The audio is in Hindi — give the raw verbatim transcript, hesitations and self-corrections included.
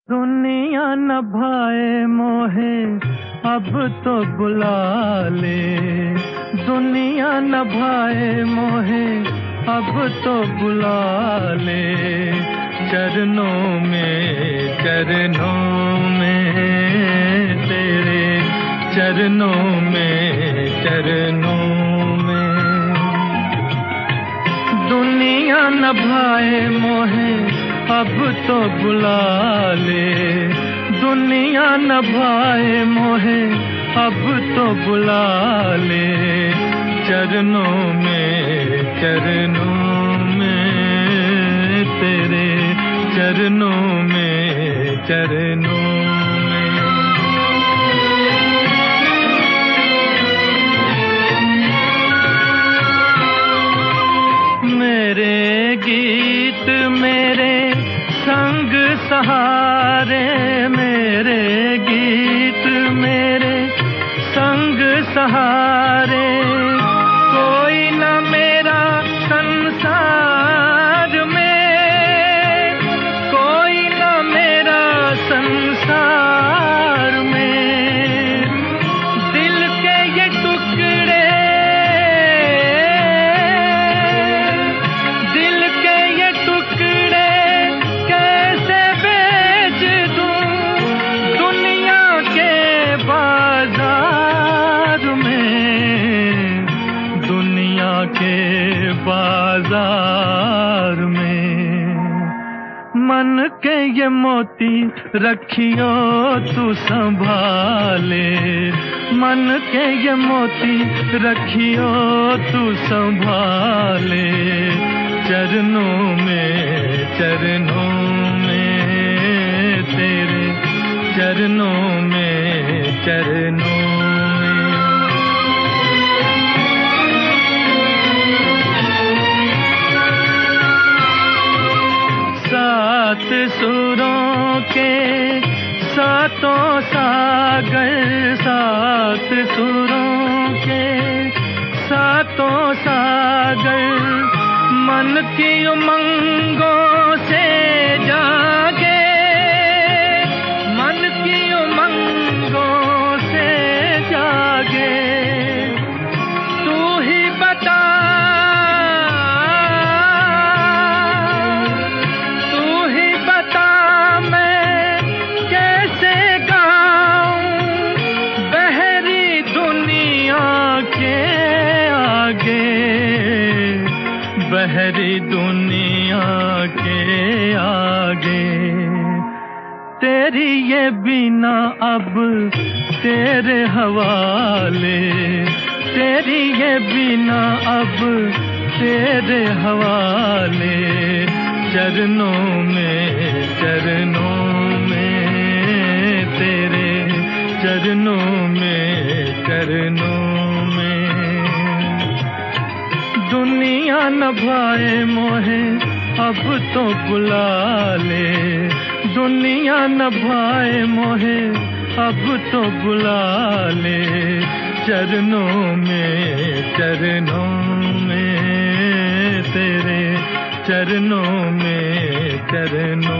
दुनिया न भाए मोहे अब तो बुला ले, दुनिया न भाए मोहे अब तो बुला ले, चरणों में चरणों में तेरे, चरणों में चरणों में। दुनिया न भाए मोहे अब तो बुला ले, दुनिया न भाए मोहे अब तो बुला ले, चरणों में चरणों में तेरे, चरणों में चरणों में। मेरे गीत मेरे संग सहारे, मेरे गीत मेरे संग सहारे, कोई न मेरा संसार में, कोई न मेरा संसार में। दिल के ये टुकड़े, दिल के ये टुकड़े कैसे बेच दूं दुनिया के बाजार में, दुनिया के बाजार में। मन के ये मोती रखियो तू संभाले, मन के ये मोती रखियो तू संभाले, चरणों में चरणों में तेरे, चरणों में चरणों में। सात सुरों के सातों सागर, सात सुरों के सातों सागर, मन की उमंगों से जागे, मन की उमंगों से जागे। तू ही बता, तू ही बता मैं कैसे गाऊं बहरी दुनिया के आगे, बहरी दुनिया के आगे। तेरी ये बीना अब तेरे हवाले, तेरी ये बीना अब तेरे हवाले, चरणों में चरणों में तेरे, चरणों में चरणों में। दुनिया न भाए मोहे अब तो बुला ले, दुनिया न भाए मोहे अब तो बुला ले, चरणों में चरणों में तेरे, चरणों में चरणों